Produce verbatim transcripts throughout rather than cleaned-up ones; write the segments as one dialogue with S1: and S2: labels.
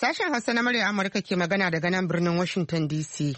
S1: Sashen Hausa na murya Amurka ke magana daga nan birnin Washington D C.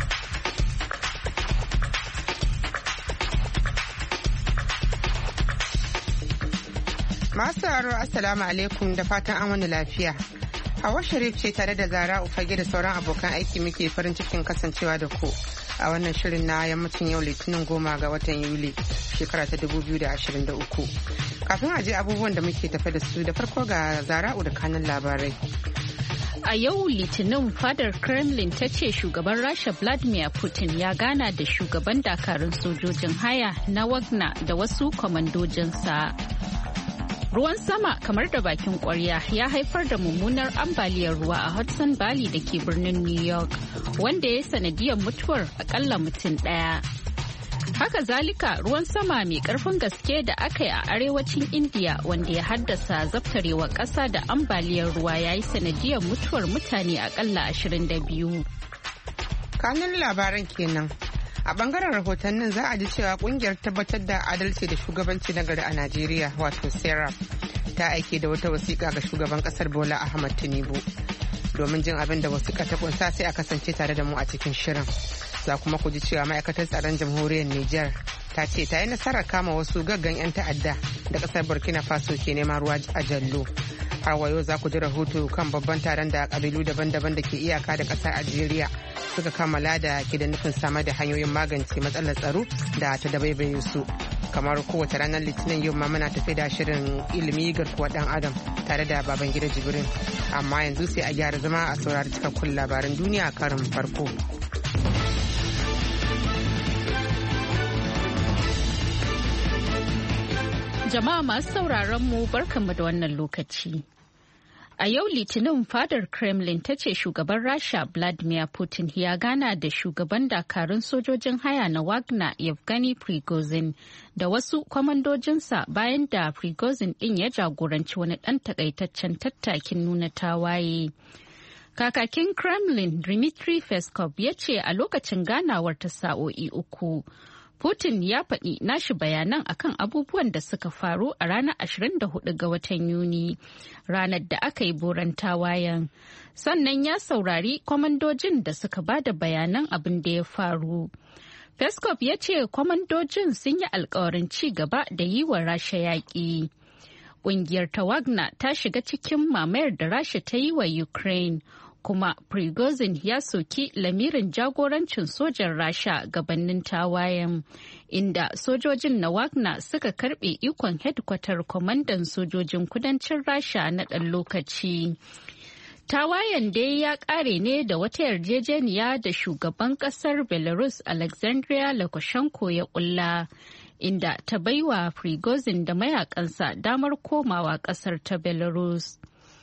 S1: Masu sauraro Assalamu alaikum da fatan an wani lafiya. Hawa Sharif ce tare da Zara Ufage da sauran abokan aiki muke farin cikin kasancewa da ku a wannan shirin na yammacin yau Litinin goma ga watan Yuli shekara ta dubu biyu da ashirin da uku. Kafin a je abubuwan da muke tafe da su da farko ga Zara'u da kanin labarai.
S2: A yau Litinin fadar Kremlin ta ce shugaban Rasha Vladimir Putin ya gana da shugaban dakarun sojojin haya na Wagner da wasu kwamandojinsa. Ruwan sama kamar da bakin kwarya ya haifar da mummunar ambaliyar ruwa a Hudson Valley da ke birnin New York, wanda ya sanadiyar mutuwar akalla mutum ɗaya. Haka zalika ruwan sama mai karfin gaske da aka yi a arewacin India wanda ya haddasa zabtarewa ƙasa da ambaliyar ruwa ya yi sanadiyar mutuwar mutane akalla ashirin da biyu.
S1: Kanun labaran kenan. A bangaren rahotannin za a ji cewa kungiyar tabbatar da adalci da shugabanci na gari a Najeriya wato SERAP ta aike da wata wasiƙa ga shugaban ƙasar Bola Ahmed Tinubu. Domin jin abin da wasiƙa ta kunsa sai a kasance tare da mu a cikin shirin. Za kuma ku ji cewa ma'aikatar tsaron jamhuriyar Nijar ta ce ta yi nasarar kama wasu gaggan 'yan ta'adda da ƙasar Burkina Faso ke neman ruwa a jallo. Har wayo za ku ji rahoto kan babban taron da ƙabilu daban-daban da ke iyaka da ƙasar Algeria suka kammala da ke da nufin samar da hanyoyin magance matsalar tsaro da ta dabaibaye su. Kamar kowace ranar Litinin yau ma muna tafi da shirin ilimi garkuwa ɗan adam tare da baban gida Jibrin. Amma yanzu sai a gyara zama a saurari cikakkun labaran duniya karin farko.
S2: Jama'a masu sauraron mu barkanmu da wannan lokaci. A yau Litinin fadar Kremlin ta ce shugaban Rasha Vladimir Putin ya gana da shugaban dakarun sojojin haya na Wagner Yevgeny Prigozhin da wasu kwamandojinsa bayan da Prigozhin ɗin ya jagoranci wani ɗan takaitaccen tattakin nuna tawaye. Kakakin Kremlin Dmitry Peskov ya ce a lokacin ganawar ta sa'o'i uku. Putin ya faɗi nashi bayanan akan abubuwan da suka faru a ranar ashirin da hudu ga watan Yuni, ranar da aka yi boran tawayen. Sannan ya saurari kwamandojin da suka ba da bayanan abin da ya faru. Peskov ya ce kwamandojin sun yi alkawarin ci gaba da yi wa Rasha yaƙi. Ƙungiyar ta Wagner ta shiga cikin mamayar da Rasha ta yi wa Ukraine. Kuma Prigozhin ya soki lamirin jagorancin sojan Rasha gabanin tawayen, inda sojojin na Wagner suka karbe ikon hedkwatar kwamandan sojojin kudancin Rasha na ɗan lokaci. Tawayen dai ya ƙare ne da wata yarjejeniya da shugaban ƙasar Belarus Alexandria Lukashenko ya ƙulla, inda ta baiwa Prigozhin da mayakansa damar komawa ƙasar ta Belarus.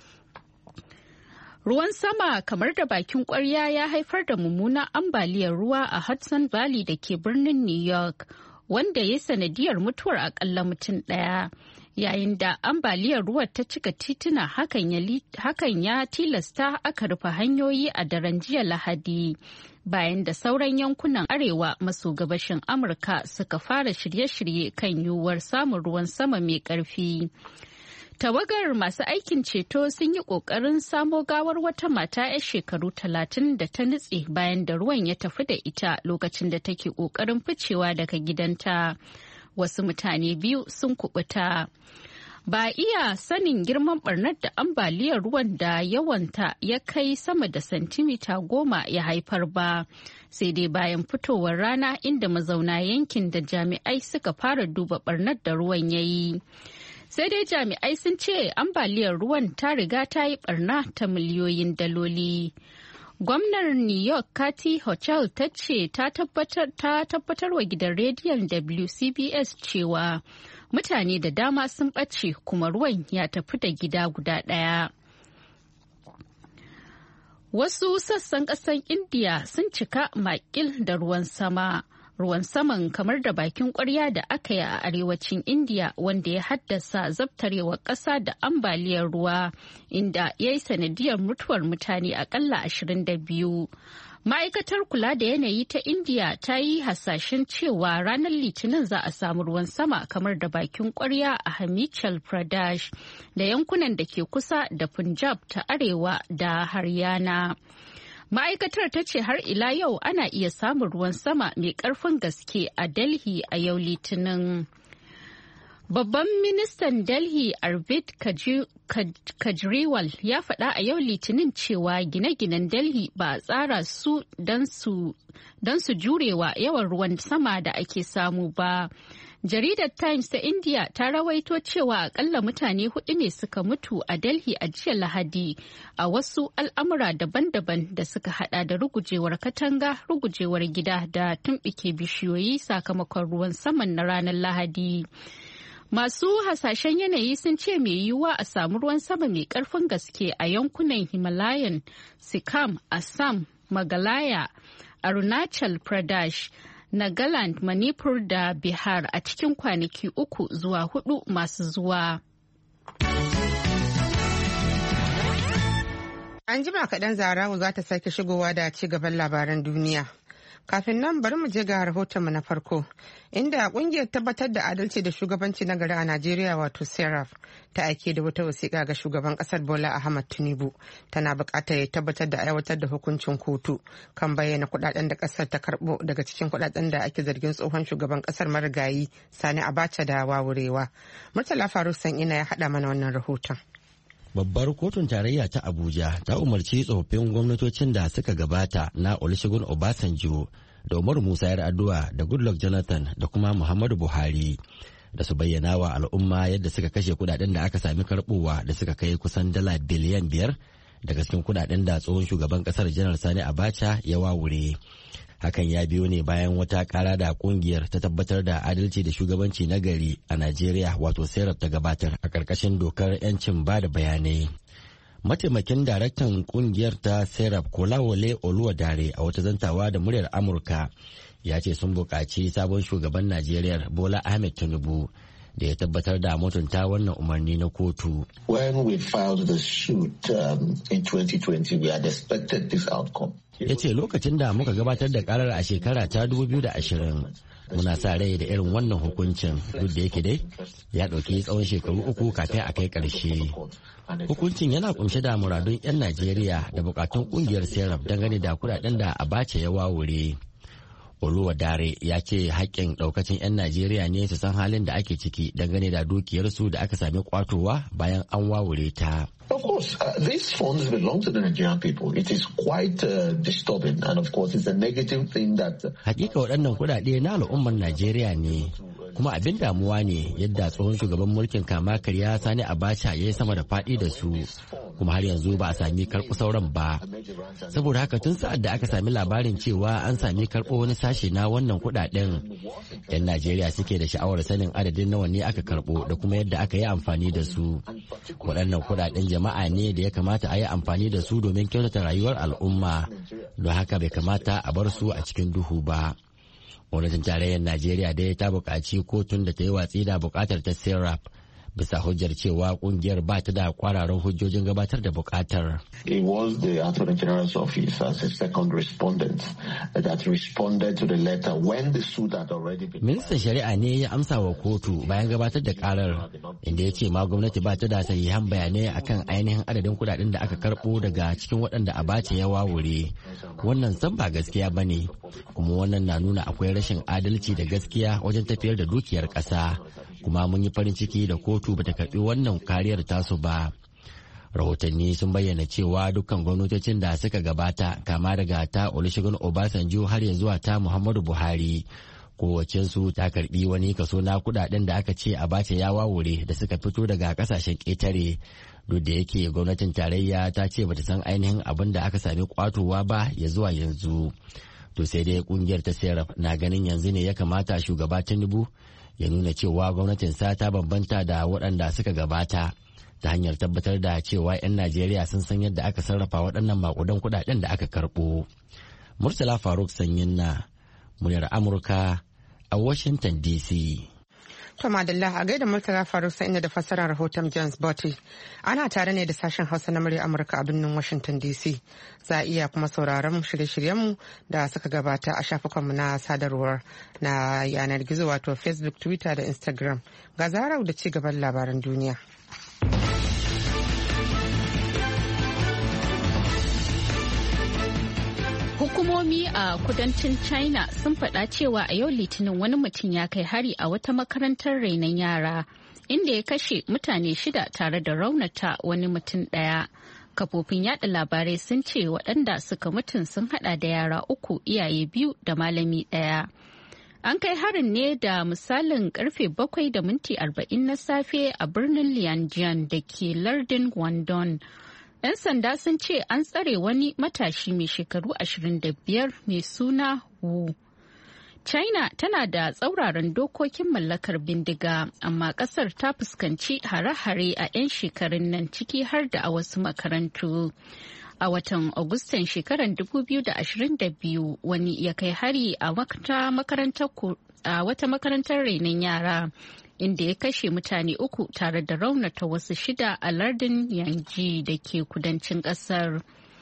S2: Ruwan sama kamar da bakin kwarya ya haifar da mummunan ambaliyar ruwa a Hudson Valley da ke birnin New York, wanda ya sanadiyar mutuwar akalla mutum ɗaya. Yayin da ambaliyar ruwa ta cika tituna hakan ya tilasta aka rufe hanyoyi a daren jiya Lahadi. Bayan da sauran yankunan arewa maso gabashin Amurka suka fara shirye-shirye kan yiwuwar samun ruwan sama mai ƙarfi. Tawagar masu aikin ceto sun yi ƙoƙarin samo gawar wata mata 'yar shekaru talatin da ta nutse bayan da ruwan ya tafi da ita lokacin da take ƙoƙarin ficewa daga gidanta. Wasu mutane biyu sun kubuta. Ba iya sanin girman barnar da ambaliyar ruwan da yawanta ya kai sama da santimita goma ya haifar ba. Sai dai bayan fitowar rana inda mazauna yankin da jami'ai suka fara duba barnar da ruwan ya yi. Sai dai jami'ai sun ce ambaliyar ruwan ta riga ta yi barna ta miliyoyin daloli. Gwamnar New York Kathy Hochul ta ce ta tabbatar wa gidan rediyon W C B S cewa mutane da dama sun ɓace kuma ruwan ya tafi da gida guda ɗaya. Wasu sassan ƙasar Indiya sun cika makil da ruwan sama. Ruwan saman kamar da bakin kwarya da aka yi a arewacin Indiya wanda ya haddasa zabtarewar ƙasa da ambaliyar ruwa inda ya yi sanadiyar mutuwar mutane akalla ashirin da biyu. Ma'aikatar kula da yanayi ta India ta yi hasashen cewa ranar Litinin za a samu ruwan sama kamar da bakin kwarya a Himachal Pradesh da yankunan da ke kusa da Punjab ta arewa da Haryana. Ma'aikatar ta ce har ila yau ana iya samun ruwan sama mai ƙarfin gaske a Delhi a yau Litinin. Babban ministan Delhi Arvind Kejriwal ya faɗa a yau Litinin cewa gine-ginen Delhi ba a tsara su don su jurewa yawan ruwan sama da ake samu ba. Jaridar Times ta India ta rawaito cewa akalla mutane hudu ne suka mutu a Delhi a jiya Lahadi a wasu al'amura daban-daban da suka hada da rugujewar katanga, rugujewar gida da tumɓuke bishiyoyi sakamakon ruwan saman na ranar Lahadi. Masu hasashen yanayi sun ce mai yiwuwa a samu ruwan sama mai karfin gaske a yankunan Himalayan, Sikkim, Assam, Meghalaya, Arunachal Pradesh, Nagaland, Manipur da Bihar a cikin kwanaki uku zuwa hudu masu zuwa.
S1: An jima kaɗan Zarawu za ta sake shigowa da ci gaban labaran duniya. Kafin nan bari mu je ga rahotonmu na farko, inda kungiyar tabbatar da adalci da shugabanci na gari a Najeriya wato Serap ta aike da wata wasiƙa ga shugaban ƙasar Bola Ahmed Tinubu tana buƙatar ya tabbatar da aiwatar da hukuncin kotu kan bayyana kuɗaɗen da ƙasar ta karɓo daga cikin kuɗaɗen da ake zargin tsohon shugaban ƙasar marigayi Sani Abacha da wawurewa. Murtala Faruk San'ina ya haɗa mana wannan rahoton.
S3: Babbar kotun tarayya ta Abuja ta umarci tsofaffin gwamnatocin da suka gabata na Olusegun Obasanjo da Umaru Musa Yar'adua da Goodluck Jonathan da kuma Muhammadu Buhari da su bayyana wa al'umma yadda suka kashe kudaden da aka sami karbowa da suka kai kusan dala biliyan biyar daga cikin kudaden da tsohon shugaban kasar Janar Sani Abacha ya wawure. Hakan ya biyo ne bayan wata kara da kungiyar ta tabbatar da adalci da shugabanci na gari a Najeriya wato Serap ta gabatar a ƙarƙashin dokar 'yancin ba da bayanai. Mataimakin daraktan kungiyar ta Serap Kolawole Oluwadare a wata zantawa da muryar Amurka ya ce sun buƙaci sabon shugaban Najeriya Bola Ahmed Tinubu da ya tabbatar da mutunta wannan umarni na kotu.
S4: When we filed the suit um, in twenty twenty, we had expected this outcome.
S3: Ya ce lokacin da muka gabatar da karar a shekara ta dubu biyu da ashirin muna sa rai da irin wannan hukuncin duk da yake dai ya ɗauki tsawon shekaru uku kafin a kai ƙarshe. Hukuncin yana kumshe da muradun 'yan Najeriya da bukatun ƙungiyar Serap dangane da kudaden da Abacha ya wawure. Oluwadare ya ce haƙƙin ɗaukacin 'yan Najeriya ne su san halin da ake ciki dangane da dukiyarsu da aka sami kwatowa bayan an wawure ta.
S4: Of course, uh, these funds belong to the Nigerian people. It is quite uh, disturbing, and of course, it's a negative thing that. Uh,
S3: Hakika waɗannan kuɗaɗe na al'ummar Najeriya ne, kuma abin damuwa ne yadda tsohon shugaban mulkin kama karya Sani Abacha ya yi sama da faɗi da su, kuma har yanzu ba a sami karɓo sauran ba. Saboda haka tun sa'ad da aka sami labarin cewa an sami karɓo wani sashe na wannan kuɗaɗen, 'yan Najeriya suke da sha'awar sanin adadin nawa ne aka karɓo da kuma yadda aka yi amfani da su. Waɗannan kuɗaɗen jama'a ne da ya kamata a yi amfani da su domin kyautata rayuwar al'umma, don haka bai kamata a bar su a cikin duhu ba. Gwamnatin tarayyar Najeriya dai ta buƙaci kotun da ta yi watsi da buƙatar ta Serap bisa hujjar cewa kungiyar ba ta da kwararan hujjojin gabatar da buƙatar.
S4: It was the Attorney General's office as a second respondent that responded to the letter when the suit had already been.
S3: Ministan Shari'a ne ya amsa wa kotu bayan gabatar da karar, inda ya ce ma gwamnati ba ta da sahihan bayanai akan ainihin adadin kudaden da aka karbo daga cikin waɗanda Abacha ya wawure. Wannan san ba gaskiya ba ne, kuma wannan na nuna akwai rashin adalci da gaskiya wajen tafiyar da dukiyar ƙasa, kuma mun yi farin ciki da kotu bata karbi wannan kariyar tasu ba. Rahotanni sun bayyana cewa dukkan gwamnatocin da suka gabata kama daga ta Olusegun Obasanjo har ya zuwa ta Muhammadu Buhari, kowacensu ta karbi wani kaso na kudaden da aka ce Abacha ya wawure da suka fito daga kasashen ƙetare, duk da yake gwamnatin tarayya ta ce bata san ainihin abin da aka sami kwatowa ba ya zuwa yanzu. To sai dai kungiyar ta Serap na ganin yanzu ne ya kamata shugaba Tinubu ya nuna cewa gwamnatinsa ta bambanta da waɗanda suka gabata ta hanyar tabbatar da cewa 'yan Najeriya sun san yadda aka sarrafa waɗannan makudan kuɗaɗen da aka karɓo. Murtala Faruk Sanyin na muryar Amurka a Washington D C.
S1: To madalla a gaida Murtala Faruk sai inda da fassarar rahoton James Botti. Ana tare ne da sashen Hausa na murya Amurka a birnin Washington D C. Za a iya kuma sauraron shirye-shiryenmu da suka gabata a shafukanmu na sadarwar na yanar gizo wato Facebook, Twitter da Instagram. Ga Zarau da ci gaban labaran duniya.
S2: Hukumomi a kudancin China sun faɗa cewa a yau Litinin wani mutum ya kai hari a wata makarantar renon yara inda ya kashe mutane shida tare da raunata wani mutum ɗaya. Kafofin yada labarai sun ce waɗanda suka mutun sun hada da yara uku, iyaye biyu da malami ɗaya. An kai harin ne da misalin karfe bakwai da minti arba'in na safe a birnin Lianjian da ke lardin Guangdong. 'Yan sanda sun ce an tsare wani matashi mai shekaru ashirin da biyar mai suna Wu. China tana da tsauraran dokokin mallakar bindiga, amma kasar ta fuskanci hare-hare a 'yan shekarun nan ciki har da a wasu makarantu. A watan Agustan shekarar dubu biyu da ashirin da biyu wani ya kai hari a wata makarantar renon yara, inda ya kashe mutane uku tare da raunata wasu shida a lardin Yanji da ke kudancin kasar.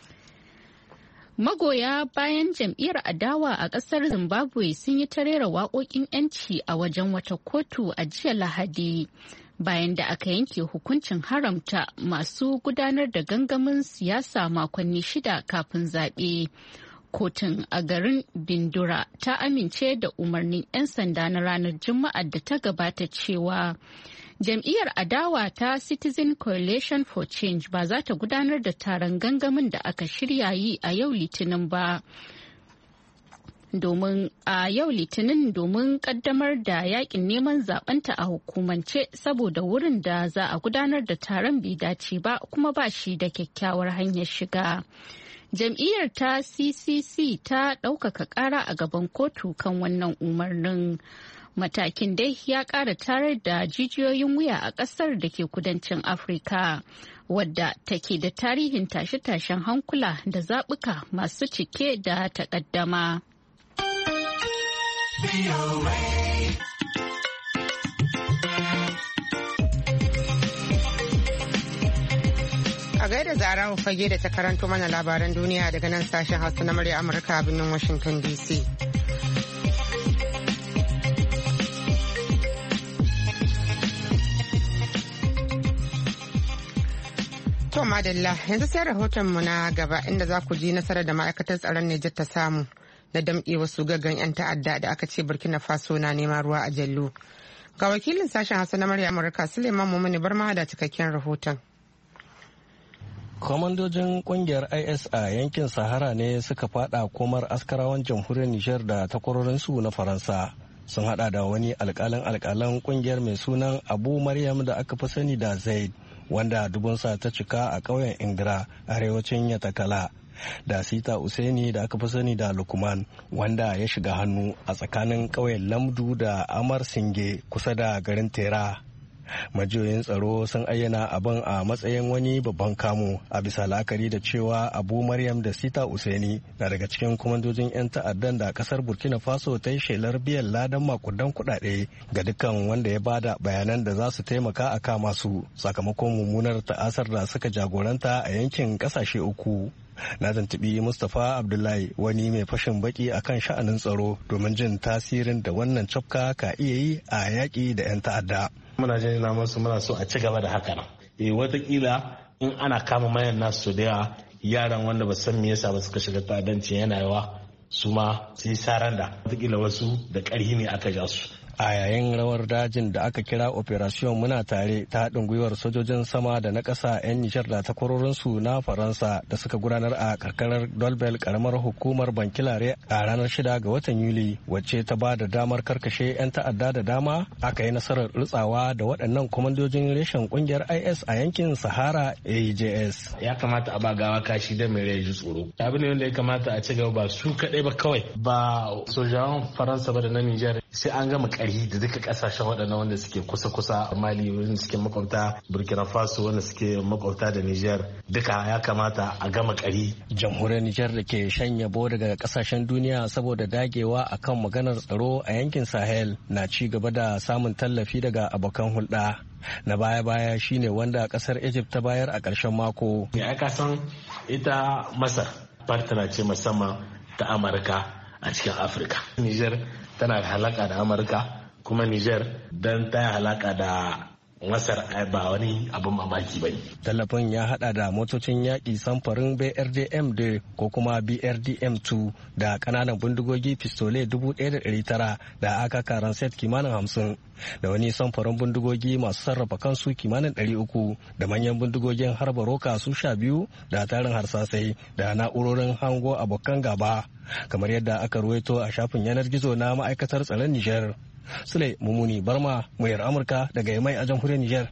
S2: Magoya bayan jam'iyyar adawa a kasar Zimbabwe sun yi ta rera waƙoƙin 'yanci a wajen wata kotu a jiya Lahadi, bayan da aka yanke hukuncin haramta masu gudanar da gangamin siyasa makonni shida kafin zaɓe. Kotun a garin Bindura ta amince da umarnin 'yan sanda na ranar Juma'ar da ta gabata cewa jam'iyyar adawa ta Citizen Coalition for Change ba za ta gudanar da taron gangamin da aka shirya yi a yau Litinin ba. Domin a yau Litinin domin kaddamar da yakin neman zabanta a hukumance saboda wurin da za a gudanar da taron bai dace ba kuma ba shi da kyakkyawar hanyar shiga. Jam'iyyar ta C C C ta ɗaukaka ƙara a gaban kotu kan wannan umarnin. Matakin dai ya ƙara tarar da jijiyoyin wuya a ƙasar da ke kudancin Afirka, wadda take da tarihin tashe-tashen hankula da zaɓuka masu cike da takaddama.
S1: A gaida Zarawa Fage da ta karanto mana labaran duniya daga nan sashen Hausa na murya Amurka a birnin Washington D C. To madalla, yanzu sai rahotonmu na gaba inda za ku ji nasarar da ma'aikatar tsaron Nijar ta samu na damƙe wasu gaggan 'yan ta'adda da aka ce Burkina Faso na neman ruwa a jallo. Ga wakilin sashen Hausa na murya Amurka Suleiman Mumuni bar ma da cikakken rahoton.
S5: Kwamandojin kungiyar I S a yankin Sahara ne suka fada komar askarawan jamhuriyar Nijar da takwarorinsu na Faransa. Sun hada da wani alkalin alkalan kungiyar mai sunan Abu Maryam da aka fi sani da Zaid, wanda dubunsa ta cika a ƙauyen Ingira arewacin Yatakala, da Sita Usaini da aka fi sani da Lukman, wanda ya shiga hannu a tsakanin ƙauyen Lamdu da Amar Singe kusa da garin Tera. Majiyoyin tsaro sun ayyana abin a matsayin wani babban kamo a bisa la'akari da cewa Abu Maryam da Sita Usaini na daga cikin kwamandojin 'yan ta'addan da kasar Burkina Faso ta yi shelar biyan ladan makudan kuɗaɗe ga dukkan wanda ya bada bayanan da za su taimaka a kama su sakamakon mummunar ta'asar da suka jagoranta a yankin ƙasashe uku. Na zantibi Mustapha Abdullahi, wani mai fashin baki akan sha'anin tsaro, domin jin tasirin da wannan cafka ka iya yi a yaƙi da 'yan ta'adda.
S6: Muna jina masu muna so a ci gaba da haka nan. E, watakila in ana kama mayan nasu da yawa, yaran wanda ba san me yasa ba suka shiga ta'addanci yana yawa, su ma su yi saran da watakila wasu da ƙarhi ne aka ja su.
S5: A yayin rawar dajin da aka kira Operation Muna Tare ta haɗin gwiwar sojojin sama da na ƙasa 'yan Nijar da takwarorinsu na Faransa da suka gudanar a karkarar Dolbel karamar hukumar Bankilare a ranar shida ga watan Yuli, wacce ta ba da damar karkashe 'yan ta'adda da dama, aka yi nasarar rutsawa da waɗannan kwamandojin reshen ƙungiyar I S a yankin Sahara A J S.
S6: Ya kamata a ba gawa kashi da mai rai ji tsoro. Abu ne wanda ya kamata a ci gaba ba su kaɗai ba kawai ba sojawan Faransa ba da na Nijar sai an gama ƙarfi da duka ƙasashen waɗannan wanda suke kusa-kusa Mali wanda suke makwabta Burkina Faso wanda suke makwabta da Niger duka ya kamata a gama ƙari.
S5: Jamhuriyar Niger da ke shan yabo daga ƙasashen duniya saboda dagewa akan maganar tsaro a yankin Sahel na ci gaba da samun tallafi daga abokan hulɗa. Na baya-baya shine wanda ƙasar Egypt ta bayar a ƙarshen mako.
S6: Ya kasan ita Masar partner ce musamman ta Amurka a cikin Afirka. Niger tana da halaka da Amurka kuma Niger don ta halaka da Masar ba wani abin mamaki ba ne.
S5: Tallafin ya hada da motocin yaƙi samfarin B R D M D ko kuma B R D M two da ƙananan bindigogi pistole dubu ɗaya da ɗari tara da aka karan set kimanin hamsin da wani samfarin bindigogi masu sarrafa kansu kimanin ɗari uku da manyan bindigogin harba roka su sha biyu da tarin harsasai da na'urorin hango abokan gaba kamar yadda aka ruwaito a shafin yanar gizo na ma'aikatar tsaron Nijar. Sule Mumuni Barma, muryar Amurka daga Yamai a jamhuriyar Nijar.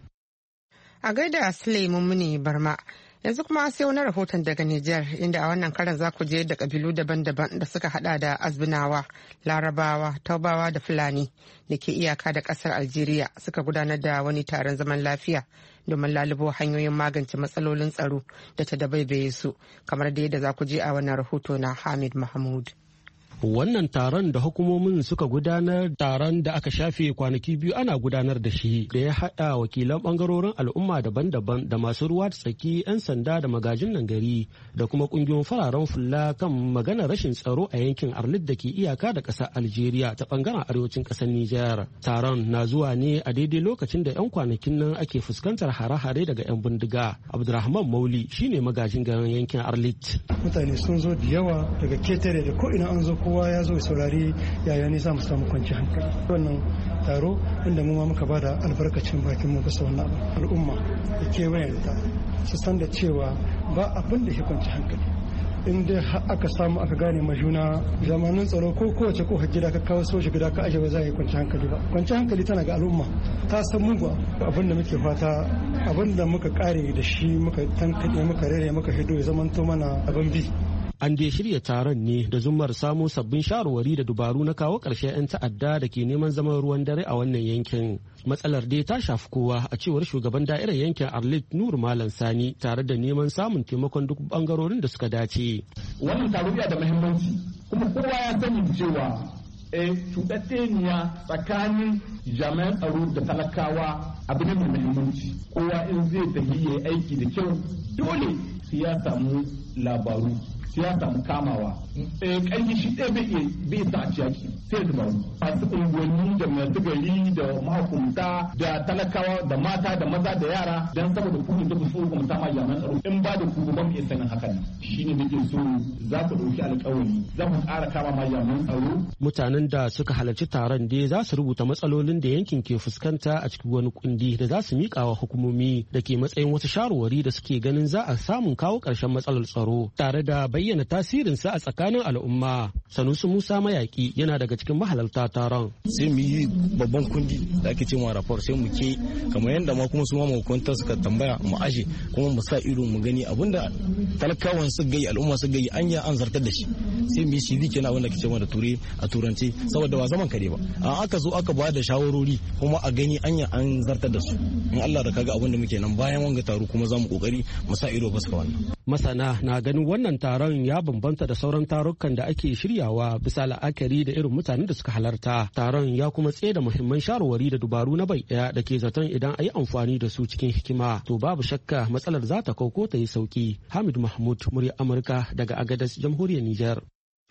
S1: A gaida Sule Mumuni Barma, yanzu kuma sai wani rahoton daga Nijar inda a wannan karan za ku je da kabilu daban-daban da suka hada da Azbinawa, Larabawa, Taubawa da Fulani da ke iyaka da kasar Algeria suka gudanar da wani taron zaman lafiya domin lalubo hanyoyin magance matsalolin tsaro da ta dabaibaye su kamar da yadda za ku je a wannan rahoto na Hamid Mahmud.
S7: Wannan taron da hukumomin suka gudanar taron da aka shafe kwanaki biyu ana gudanar da shi da ya haɗa wakilan ɓangarorin al'umma daban-daban da masu ruwa da tsaki 'yan sanda da magajin nan gari da kuma ƙungiyoyin fararen fulla kan maganar rashin tsaro a yankin Arlit da ke iyaka da ƙasar Algeria ta ɓangaren arewacin ƙasar Nijar. Taron na zuwa ne a daidai lokacin da 'yan kwanakin nan ake fuskantar hare-hare daga 'yan bindiga. Abdulrahman Mauli shine magajin garin yankin Arlit.
S8: Mutane sun zo da yawa daga ketare da ko ina an zo kowa ya zo saurari yaya ne za mu samu kwanci hankali. Wannan taro inda mu ma muka bada albarkacin bakin mu bisa wannan al'umma da kewayen ta su san da cewa ba abin da shi kwanci hankali. In dai aka samu aka gane ma juna zamanin tsaro ko kowace ko gida ka kawo soji gida ka aje ba za a yi kwanci hankali ba. Kwanci hankali tana ga al'umma ta san mugu abin da muke fata abin da muka kare da shi muka tankaɗe muka rere muka hido ya zamanto mana abin bi.
S7: An dai shirya taron ne da zummar samo sabbin shawarwari da dubaru na kawo ƙarshen 'yan ta'adda da ke neman zaman ruwan dare a wannan yankin. Matsalar dai ta shafi kowa a cewar shugaban da'irar yankin Arlit Nur Malam Sani tare da neman samun taimakon duk bangarorin da suka dace.
S9: Wannan taro yana da muhimmanci kuma kowa ya sani cewa e cuɗaɗɗeniya tsakanin jami'an tsaro da talakawa abu ne mai muhimmanci. Kowa in zai tafi ya aiki da kyau dole sai ya samu labaru. Ya samu kamawa ƙarfi shi ɗaya bai bai sa a ciyaki sai da baru masu unguwanni da masu gari da mahukunta da talakawa da mata da maza da yara don saboda kuma da su hukunta ma jami'an tsaro in ba da ku ba mu iya sanin hakan shine nake so za ku ɗauki alƙawari za mu ƙara kama ma jami'an tsaro.
S7: Mutanen da suka halarci taron dai za su rubuta matsalolin da yankin ke fuskanta a cikin wani kundi da za su miƙa wa hukumomi da ke matsayin wasu shawarwari da suke ganin za a samun kawo ƙarshen matsalar tsaro tare da bayyana tasirinsa a tsakanin al'umma. Sanusi Musa Mayaki yana daga cikin mahalarta taron.
S10: Sai mu yi babban kundi da ake cewa rapor sai mu ke kamar yadda ma kuma su ma mahukunta suka tambaya mu aje kuma mu sa ido mu gani abinda talakawan su gai al'umma su gai anya an zartar da shi. Sai mu yi shi kenan abin da ke cewa da ture a turanci saboda ba zaman kare ba. A aka zo aka ba da shawarori kuma a gani anya an zartar da su. In Allah da kaga abin da muke nan bayan wanga taro kuma za mu kokari mu sa ido basu wannan.
S7: Masana na ganin wannan taron ya bambanta da sauran tarukan da ake shiryawa bisa la'akari da irin mutanen da suka halarta. Taron ya kuma tsaye da muhimman shawarwari da dubaru na bai daya da ke zaton idan a yi amfani da su cikin hikima to babu shakka matsalar za ta kauko ta yi sauki. Hamid Mahmud, murya Amurka daga Agadez, jamhuriyar Nijar.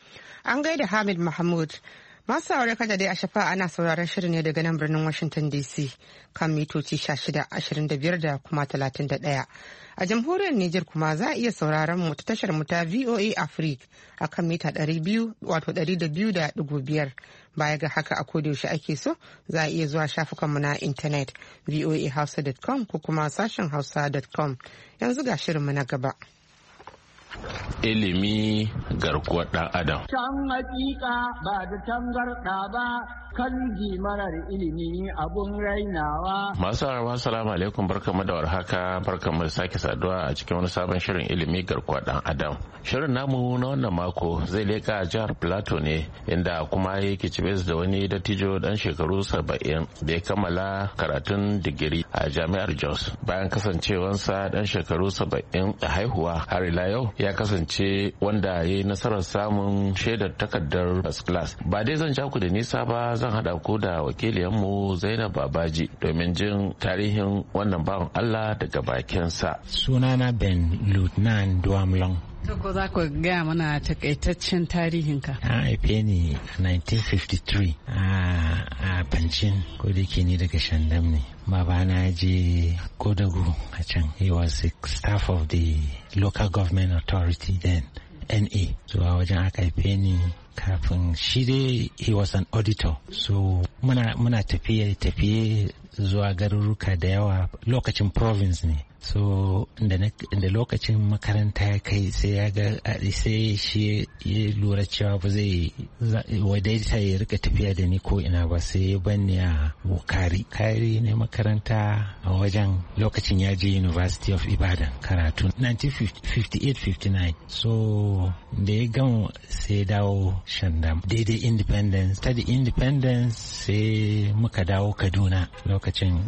S1: An gaida Hamid Mahmud. Masu saurare kada dai a shafa ana sauraron shirin ne daga nan birnin Washington D C kan mitoci shida ashirin da biyar da kuma talatin da ɗaya. A jamhuriyar Nijar kuma za a iya sauraron mu ta tashar mu ta V O A Africa a kan mita ɗari biyu wato ɗari da biyu da ɗigo biyar. Baya ga haka a kodayaushe ake so za a iya zuwa shafukanmu na intanet v o a hausa dot com ko kuma sashen hausa dot com. Yanzu ga shirinmu na gaba.
S11: ilimi garkuwar ɗan adam.
S12: Can hakika ba da tangarɗa ba kan marar ilimi abun rainawa.
S11: Masu harawa salamu alaikum, barkamu da warhaka, barkamu da sake saduwa a cikin wani sabon shirin ilimi garkuwar ɗan adam. Shirin namu na wannan mako zai leƙa jihar Plateau ne, inda kuma yake cibes da wani dattijo dan shekaru saba'in da ya kammala karatun digiri a jami'ar Jos. Bayan kasancewansa dan shekaru saba'in da haihuwa, har ila yau ya kasance wanda ya yi nasarar samun shaidar takardar first class. Ba dai zan ja ku da nisa ba, zan hada ku da wakiliyanmu Zainab Babaji domin jin tarihin wannan bawan Allah daga bakinsa.
S13: Sunana Ben Lutnan Duamlong.
S14: To ko za ku gaya mana takaitaccen tarihinka?
S13: An haife ni a nineteen fifty-three a Pancin, ko da ke ni daga Shandam ne. Babana je Kodagu a can. He was a staff of the local government authority then, N A. So a wajen aka haife ni. Kafin shi dai he was an auditor, so muna muna tafiye tafiye zuwa garuruka da yawa. Lokacin province ne, so da lokacin makaranta ya kai sai ya ga sai shi ya lura cewa ba zai wadaita ya rika tafiya da ni ko ina ba, sai ya banni a Wukari. Kari ne makaranta a wajen. Lokacin ya je University of Ibadan karatu nineteen fifty-eight fifty-nine. So da ya gama sai ya dawo Shandam daidai independence. Study independence sai muka dawo Kaduna. Lokacin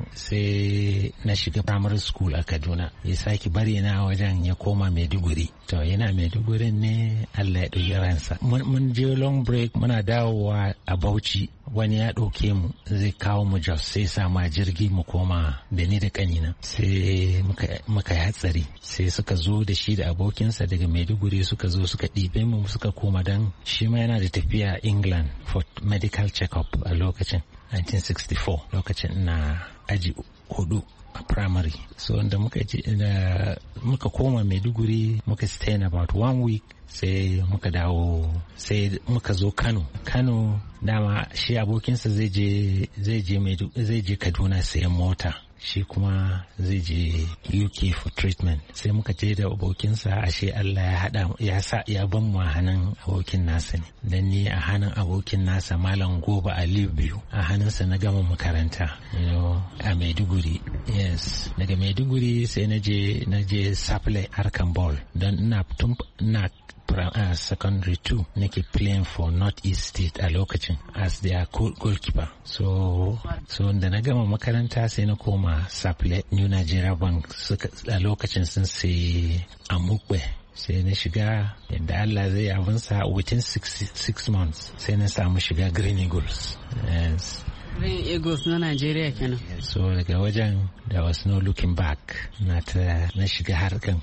S13: sai na shiga primary school a Kaduna. Ya sake bari na wajen ya koma Maiduguri. To yana Maiduguri ne Allah ya ɗauki ransa. Mun je long break, muna dawowa a Bauchi. Wani ya ɗauke mu zai kawo mu Jos, sai sama jirgi mu koma da ni da kanina. Sai muka yi hatsari, sai suka zo da shi da abokinsa daga Maiduguri, suka zo suka ɗibe mu suka koma, dan shi ma yana da tafiya England for medical check-up a lokacin nineteen sixty-four. Lokacin na aji hudu a primary. So da muka je da muka koma Maiduguri, muka stay in about one week, sai muka dawo, sai muka zo Kano. Kano dama shi abokinsa zai je zai je zai je Kaduna sayan mota, shi kuma zai je U K for treatment. Sai muka je da abokinsa, ashe Allah ya hada ya sa ya ban mu a hannun abokin nasa ne. Dan ni a hannun abokin nasa Malam Goba Aliyu biyu, a hannunsa na gama makaranta, you know, a Maiduguri. Yes, daga Maiduguri sai na je na je Saple harkan ball, dan ina tun ina Uh, secondary two nake playing for North East State a lokacin as their goalkeeper. So so da na gama makaranta sai na koma Saple New Nigeria Bank, a lokacin sun sai Amukwe. Sai na shiga yadda Allah zai abinsa within six, six months sai na samu shiga Green Eagles. Yes.
S14: Green Eagles na Nigeria kenan.
S13: So daga wajen there was no looking back. Na ta na shiga harkan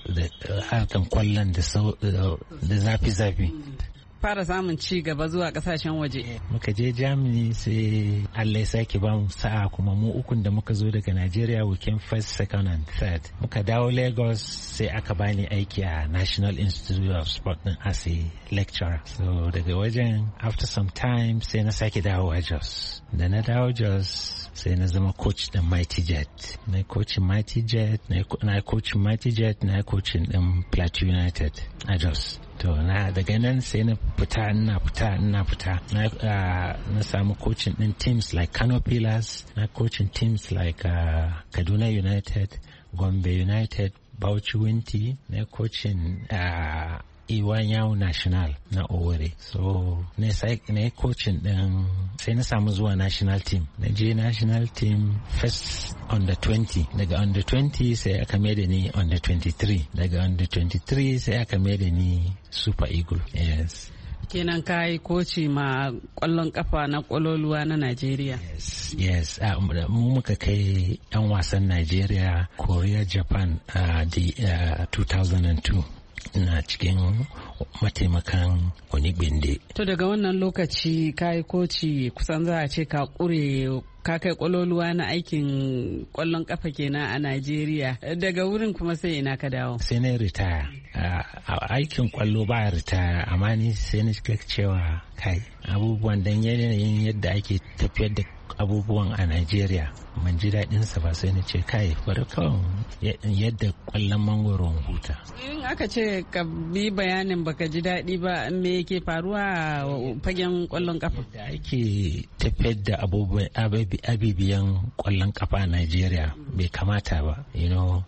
S13: harkan kwallon da zafi-zafi.
S14: Fara samun ci gaba zuwa kasashen waje.
S13: Muka je Germany, sai Allah ya sake ba mu sa'a, kuma mu ukun da muka zo daga Nigeria we came first, second and third. Muka dawo Lagos, sai aka bani aiki a National Institute of Sport as a lecturer. So daga wajen after some time sai na sake dawo a Jos. Da na dawo Jos sai na zama coach din Mighty Jet. Na coach Mighty Jet, na coach Mighty Jet, na coach din Plateau United a Jos. To na daga nan sai na fita ina fita ina fita na na samu coaching din teams like Kano Pillars, na coaching teams like uh, Kaduna United, Gombe United, Bauchi Winti, na coaching uh, Iwanyawu National na Owerri. So ne sai ne coaching din, sai na samu zuwa national team. Na je national team first under twenty, daga under twenty sai aka mai da ni under twenty-three, daga under twenty-three sai aka mai da ni Super Eagle. Yes.
S14: Kenan kai koci ma kwallon kafa na kwaloluwa na Najeriya.
S13: Yes, yes. Uh, mu muka kai yan wasan Najeriya Korea Japan uh, the uh, two thousand two. Na cikin mataimakan Onigbinde.
S14: To daga wannan lokaci kai koci kusan za a ce ka kure ka kai kwaloluwa na aikin kwallon kafa kenan a Najeriya. Daga wurin kuma sai ina ka dawo?
S13: Sai na retire. A aikin kwallo ba retire, amma ni sai na shiga cewa kai abubuwan dan yanayin yadda ake tafiyar da abubuwan a Najeriya man ji daɗinsa ba, sai na ce kai bari kawai yadda kwallon mangoro huta.
S14: In aka ce ka bi bayanin baka ji daɗi ba, me yake faruwa a fagen kwallon kafa?
S13: Da ake tafiyar da abubuwan kwallon kafa a Najeriya bai kamata ba, you know,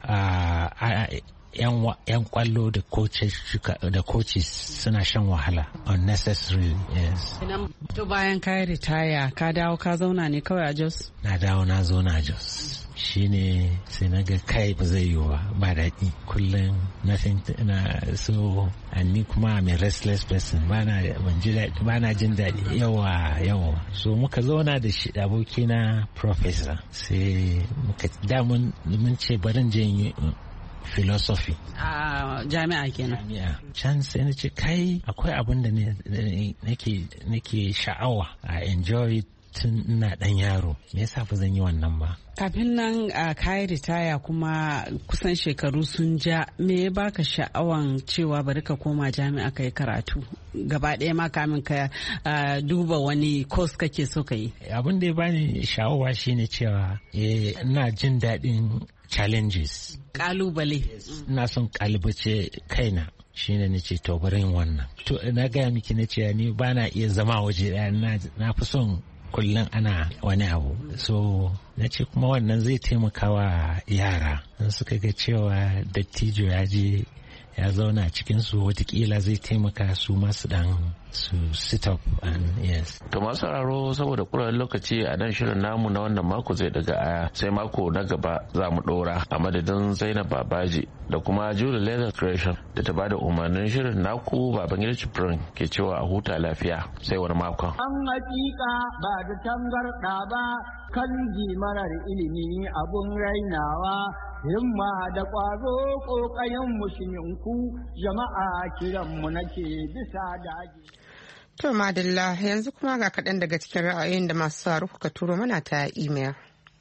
S13: yan kwallo da coaches suna shan wahala unnecessary. Yes.
S14: To bayan ka ritaya ka dawo ka zauna ne kawai a Jos?
S13: Na dawo na zauna a Jos. Shine sai na ga kai ba zai yiwu ba, ba daɗi kullum nothing na so, and ni kuma I'm a restless person, ba na jin daɗi yawa yawa. So muka zauna da shi abokina professor, sai muka da mun ce barin je philosophy
S14: a jami'a kenan.
S13: Jami'a can sai na ce kai akwai abin da nake sha'awa a enjoy tun ina dan yaro, me yasa ba zan yi wannan ba?
S14: Kafin nan a kayi ritaya kuma kusan shekaru sun ja, me ya baka sha'awan cewa bari ka koma jami'a kai karatu gaba ɗaya ma kamin ka duba wani course kake so ka yi?
S13: Abin da ya bani sha'awa shine cewa ina jin daɗin challenges,
S14: kalubale.
S13: Ina son kalubace kaina, shine na ce to bari yin wannan. To na gaya miki na ce ni ba na iya zama waje ɗaya, na fi son kullum ana wani abu. So na ce kuma wannan zai taimaka wa yara in suka ga cewa dattijo ya je ya zauna cikin su, watakila zai taimaka su masu dan su sit up and yes.
S11: To masu sauraro, saboda kuran lokaci a nan shirin namu na wannan mako zai daga aya, sai mako na gaba za mu dora. A madadin Zainab Babaji da kuma Julie Leather Creation da ta bada umarnin shirin naku, Babangida Chiprin ke cewa a huta lafiya sai wani makon.
S12: An hakika ba da tangarda ba, kan marar ilimi abun rainawa, himma da ƙwazo ƙoƙayen musulminku, jama'a kiranmu nake bisa daji.
S1: To madalla, yanzu kuma ga kaɗan daga cikin ra'ayoyin da masu sauraro kuka turo mana ta imel.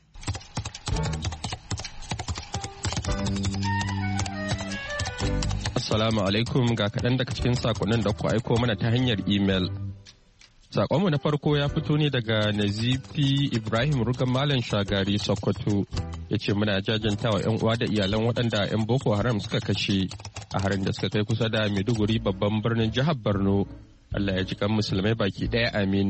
S15: Assalamu alaikum, ga kaɗan daga cikin sakonnin da ku aiko mana ta hanyar imel. Sakonmu na farko ya fito ne daga Nazifi Ibrahim Rugan Malam Shagari Sokoto. Ya ce muna jajantawa 'yan uwa da iyalan waɗanda 'yan Boko Haram suka kashe a harin da suka kai kusa da Maiduguri babban birnin jihar Borno. Allah ya ji kan musulmai baki ɗaya, amin.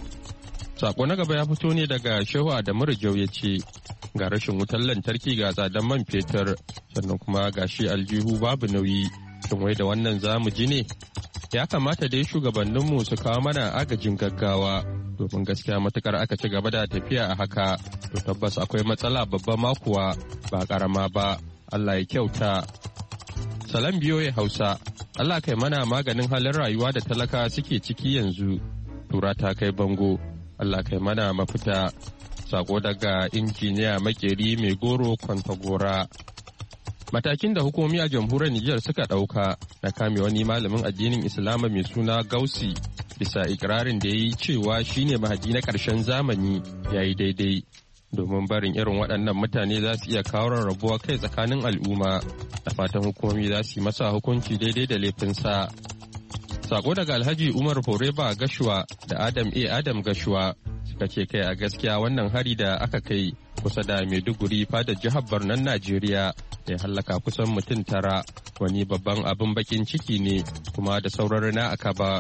S15: Sako na gaba ya fito ne daga Shehu Adamu Rijau, ya ce ga rashin wutar lantarki ga tsadan man fetur, sannan kuma ga shi aljihu babu nauyi. Shin wai da wannan zamu ji ne? Ya kamata dai shugabanninmu su kawo mana agajin gaggawa, domin gaskiya matukar aka ci gaba da tafiya a haka to tabbas akwai matsala babba makuwa ba karama ba. Allah ya kyauta. Salam biyoyi Hausa, Allah kai mana maganin halin rayuwa da talaka suke ciki yanzu. Tura ta kai bango, Allah kai mana mafita. Sako daga injiniya Makeri Mai Goro Kwantagora. Matakin da hukumomi a jamhuriyar Nijar suka ɗauka na kame wani malamin addinin Islama mai suna Gausi bisa ikirarin da ya yi cewa shine mahadi na ƙarshen zamani ya yi daidai, domin barin irin waɗannan mutane za su iya kawo rarrabuwa kai tsakanin al'umma. Da fatan hukumomi za su yi masa hukunci daidai da laifinsa. Sako daga Alhaji Umar Foreba Gashuwa da Adam A. Adam Gashuwa suka ce kai a gaskiya wannan hari da aka kai kusa da Maiduguri fadar jihar Barnan Najeriya ya hallaka kusan mutum tara, wani babban abin bakin ciki ne kuma da sauran na aka ba.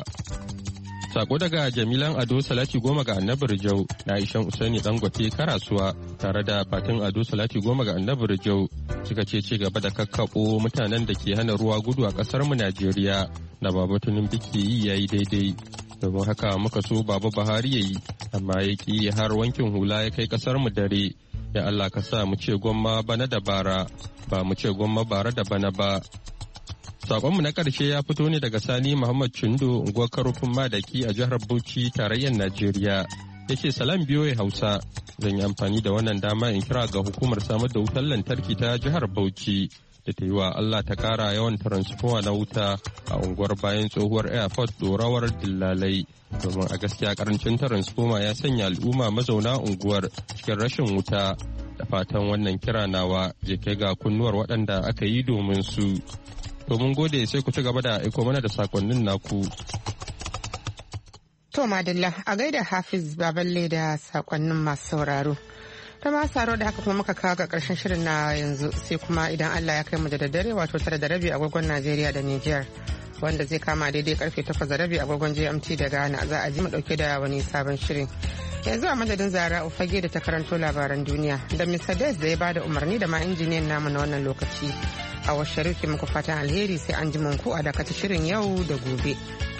S15: Sako daga Jamilan Ado Salati Goma ga Annabi Rijau da Aishan Usaini Dangote Karasuwa tare da Fatin Ado Salati Goma ga Annabi Rijau suka ce ci gaba da kakkaɓo mutanen da ke hana ruwa gudu a ƙasar mu Najeriya da Baba Tinubu ke yi yayi daidai. Domin haka muka so Baba Buhari ya yi, amma ya ƙi har wankin hula ya kai ƙasar mu dare. Ya Allah ka sa mu ce gwamma bana da bara, ba mu ce gwamma bara da bana ba. Sakonmu na ƙarshe ya fito ne daga Sani Muhammad Chindo, unguwar Karofin Madaki a jihar Bauchi, tarayyar Najeriya. Ya ce salam biyoyi Hausa, zan yi amfani da wannan dama in kira ga hukumar samar da wutar lantarki ta jihar Bauchi da ta yi wa Allah ta ƙara yawan transformer na wuta a unguwar bayan tsohuwar airport dorawar dillalai. Domin a gaskiya karancin transformer ya sanya al'umma mazauna unguwar cikin rashin wuta. Da fatan wannan kira nawa je kai ga kunnuwar waɗanda aka yi domin su. To mun gode, sai ku ci gaba da aiko mana da sakonnin naku.
S1: To madalla a gaida Hafiz Baballe da sakonnin masu sauraro. Ta masu sauraro da haka kuma muka kawo ga karshen shirin na yanzu sai kuma idan Allah ya kai mu da daddare wato tara da rabi agogon Najeriya da Nijar wanda zai kama daidai karfe takwas da rabi agogon G M T da Ghana za a ji mu dauke da wani sabon shirin. Yanzu a madadin Zara Ufage da ta karanto labaran duniya da Mister Des da ya bada umarni da ma injiniyan namu na wannan lokaci. A washe muku fatan alheri sai an ji ku a dakata shirin yau da gobe.